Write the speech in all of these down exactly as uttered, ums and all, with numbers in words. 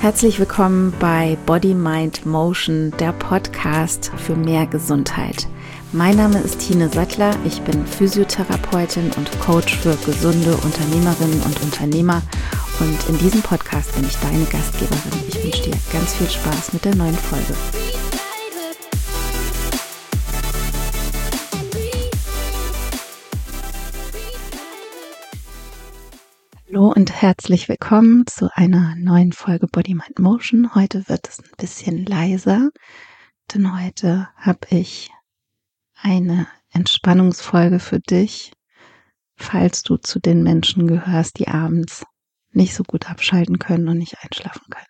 Herzlich willkommen bei Body, Mind, Motion, der Podcast für mehr Gesundheit. Mein Name ist Tine Sattler, ich bin Physiotherapeutin und Coach für gesunde Unternehmerinnen und Unternehmer und in diesem Podcast bin ich deine Gastgeberin. Ich wünsche dir ganz viel Spaß mit der neuen Folge. Hallo und herzlich willkommen zu einer neuen Folge Body, Mind, Motion. Heute wird es ein bisschen leiser, denn heute habe ich eine Entspannungsfolge für dich, falls du zu den Menschen gehörst, die abends nicht so gut abschalten können und nicht einschlafen können.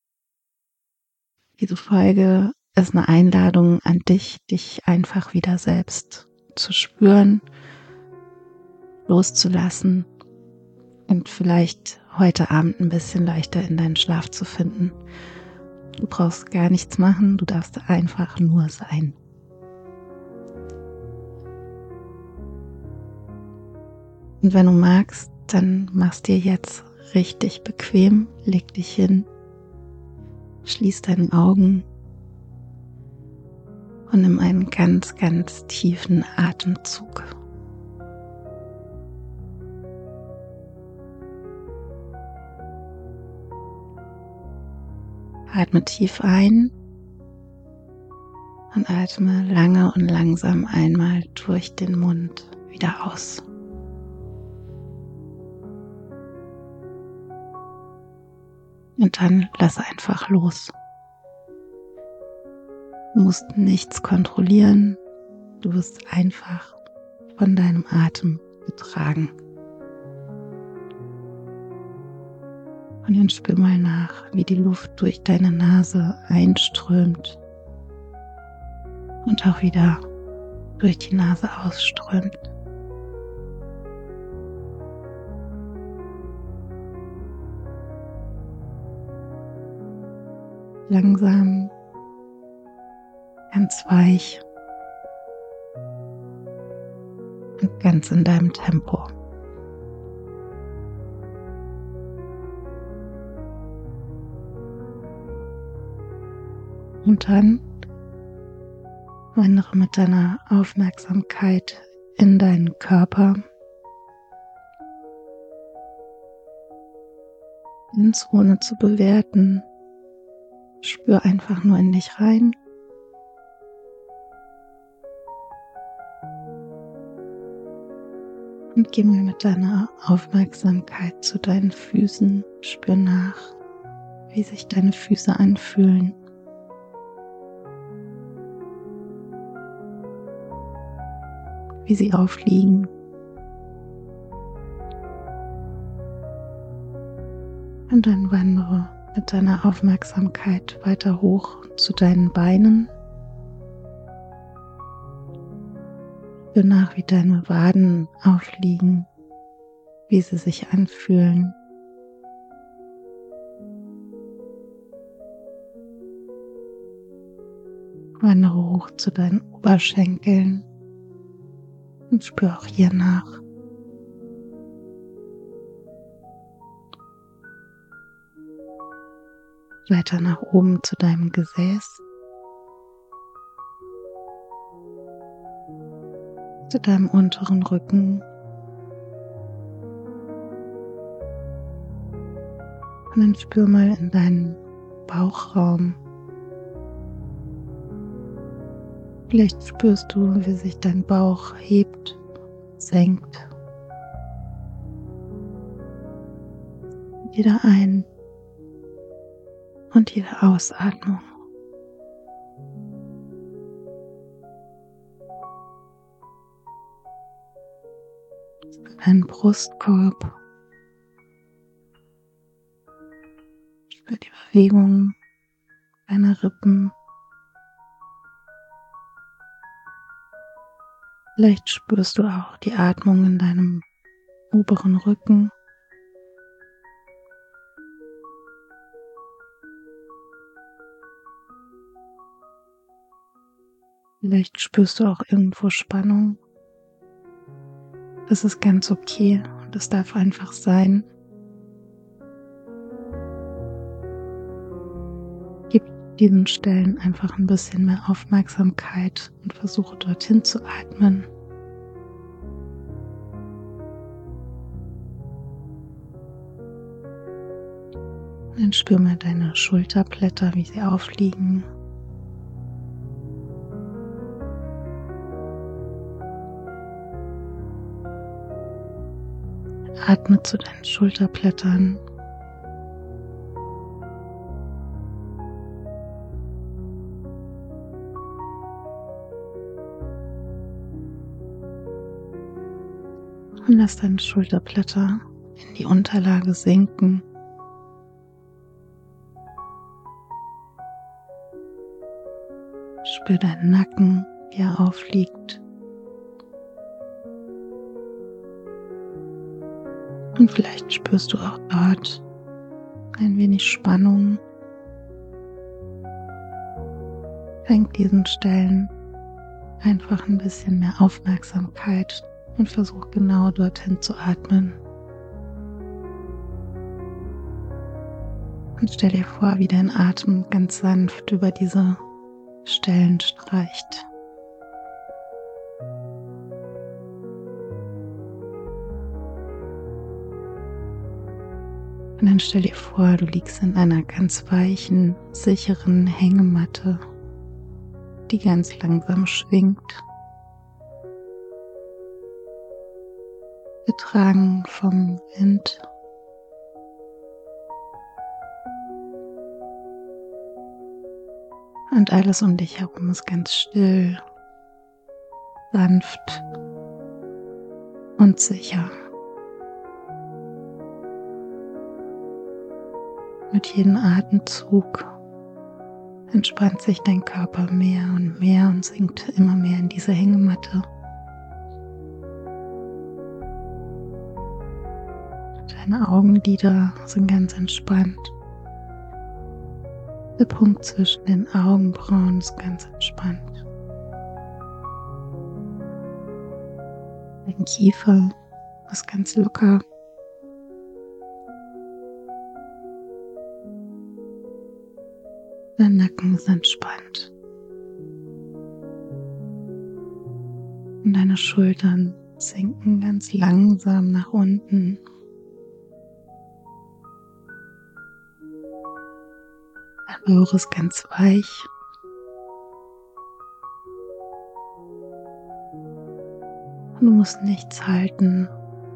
Diese Folge ist eine Einladung an dich, dich einfach wieder selbst zu spüren, loszulassen und vielleicht heute Abend ein bisschen leichter in deinen Schlaf zu finden. Du brauchst gar nichts machen, du darfst einfach nur sein. Und wenn du magst, dann mach's dir jetzt richtig bequem, leg dich hin, schließ deine Augen und nimm einen ganz, ganz tiefen Atemzug. Atme tief ein und atme lange und langsam einmal durch den Mund wieder aus. Und dann lass einfach los. Du musst nichts kontrollieren, du wirst einfach von deinem Atem getragen. Und dann spür mal nach, wie die Luft durch deine Nase einströmt und auch wieder durch die Nase ausströmt. Langsam, ganz weich und ganz in deinem Tempo. Und dann wandere mit deiner Aufmerksamkeit in deinen Körper, ins ohne zu bewerten. Spür einfach nur in dich rein. Und geh mal mit deiner Aufmerksamkeit zu deinen Füßen. Spür nach, wie sich deine Füße anfühlen. Wie sie aufliegen. Und dann wandere mit deiner Aufmerksamkeit weiter hoch zu deinen Beinen. Spür nach, wie deine Waden aufliegen, wie sie sich anfühlen. Wandere hoch zu deinen Oberschenkeln und spür auch hier nach. Weiter nach oben zu deinem Gesäß, zu deinem unteren Rücken und dann spür mal in deinen Bauchraum. Vielleicht spürst du, wie sich dein Bauch hebt, senkt. Jeder Ein- und jede Ausatmung. Deinen Brustkorb. Spür die Bewegung deiner Rippen. Vielleicht spürst du auch die Atmung in deinem oberen Rücken. Vielleicht spürst du auch irgendwo Spannung. Das ist ganz okay und das darf einfach sein. Gib diesen Stellen einfach ein bisschen mehr Aufmerksamkeit und versuche dorthin zu atmen. Dann spür mal deine Schulterblätter, wie sie aufliegen. Atme zu deinen Schulterblättern. Und lass deine Schulterblätter in die Unterlage sinken. Spür deinen Nacken, wie er aufliegt. Und vielleicht spürst du auch dort ein wenig Spannung. Schenk diesen Stellen einfach ein bisschen mehr Aufmerksamkeit und versuch genau dorthin zu atmen. Und stell dir vor, wie dein Atem ganz sanft über diese Stellen streicht. Und dann stell dir vor, du liegst in einer ganz weichen, sicheren Hängematte, die ganz langsam schwingt, getragen vom Wind. Und alles um dich herum ist ganz still, sanft und sicher. Mit jedem Atemzug entspannt sich dein Körper mehr und mehr und sinkt immer mehr in diese Hängematte. Deine Augenlider sind ganz entspannt. Der Punkt zwischen den Augenbrauen ist ganz entspannt. Dein Kiefer ist ganz locker. Dein Nacken ist entspannt. Und deine Schultern sinken ganz langsam nach unten. Dein Bauch ist ganz weich. Und du musst nichts halten,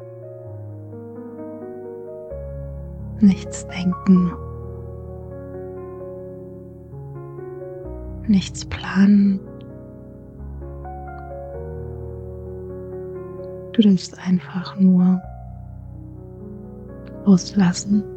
nichts denken, nichts planen. Du darfst einfach nur loslassen.